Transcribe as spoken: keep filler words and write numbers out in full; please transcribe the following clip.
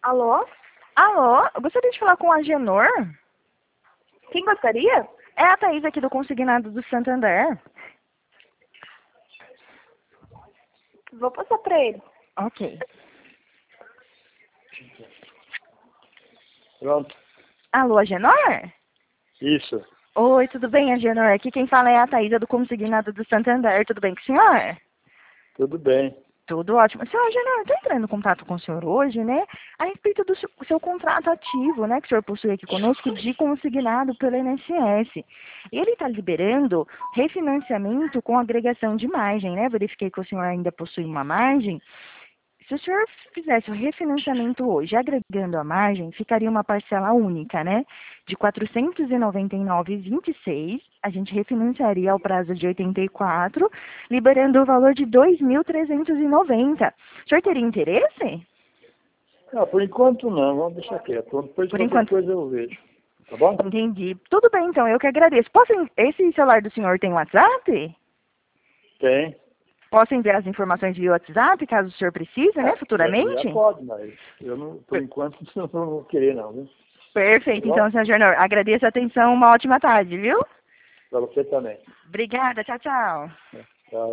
Alô? Alô, eu gostaria de falar com a Genor. Quem gostaria? É a Thaís aqui do Consignado do Santander. Vou passar pra ele. Ok. Pronto. Alô, a Genor? Isso. Oi, tudo bem, Agenor? Aqui quem fala é a Thaísa do Consignado do Santander. Tudo bem com o senhor? Tudo bem. Tudo ótimo. Senhor Agenor, estou entrando em contato com o senhor hoje, né? A respeito do seu, seu contrato ativo, né? Que o senhor possui aqui conosco de consignado pelo I N S S. Ele está liberando refinanciamento com agregação de margem, né? Verifiquei que o senhor ainda possui uma margem. Se o senhor fizesse o refinanciamento hoje, agregando a margem, ficaria uma parcela única, né? De quatrocentos e noventa e nove reais e vinte e seis centavos. A gente refinanciaria ao prazo de oitenta e quatro, liberando o valor de dois mil trezentos e noventa. O senhor teria interesse? Ah, por enquanto não, vamos deixar quieto. Depois Por qualquer enquanto. coisa eu vejo. Tá bom? Entendi. Tudo bem, então, eu que agradeço. Posso, esse celular do senhor tem WhatsApp? Tem. Posso enviar as informações via WhatsApp, caso o senhor precise, né, Ah, futuramente? já pode, mas eu não, por enquanto não vou querer não, viu? Perfeito, Tá bom? então, senhor Jornal. Agradeço a atenção, uma ótima tarde, viu? Pra você também. Obrigada, tchau, tchau. É.